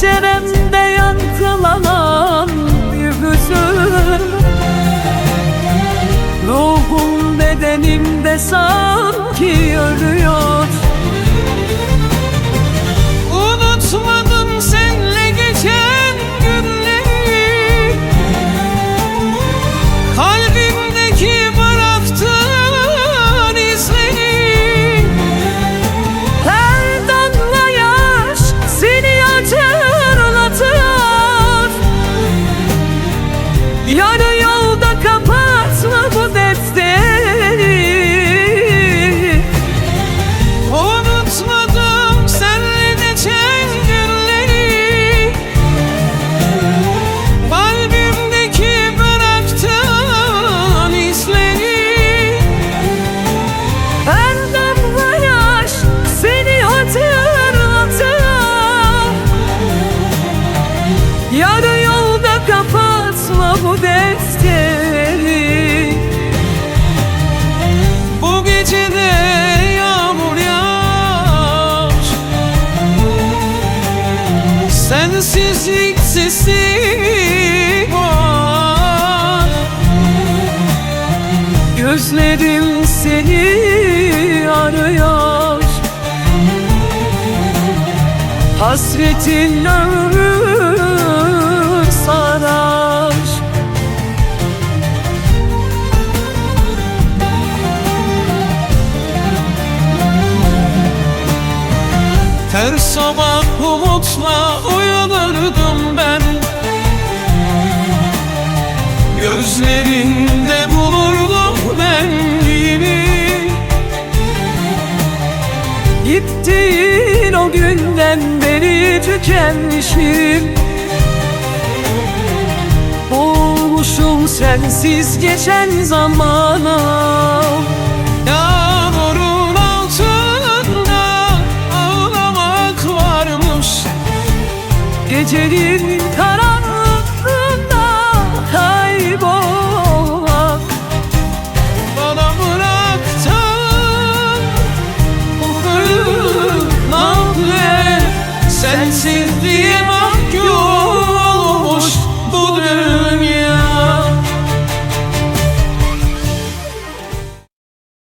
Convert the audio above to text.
penceremde yankılanan bir hüzün, ruhum bedenimde sanki ölüyor. Unutmadım seninle geçen günleri, kalbimdeki bıraktığın izleri. Her damla yaş seni hatırlatıyor. Yarı yolda kapatma bu defteri. Unutmadım seninle geçen günleri, kalbimdeki bıraktığın izleri. Her damla yaş seni hatırlatıyor. Yarı yolda kapatma bu defteri. Bu gecede yağmur yağar, sensizlik sesi var. Gözlerim seni arıyor. Hasretin ömrü sarar. Her sabah umutla uyanırdım ben, gözlerinde bulurdum benliğimi. Gittiğin o günden beri tükenmişim. Boğulmuşum sensiz geçen zamana. Yağmurun altında ağlamak varmış, Gecenin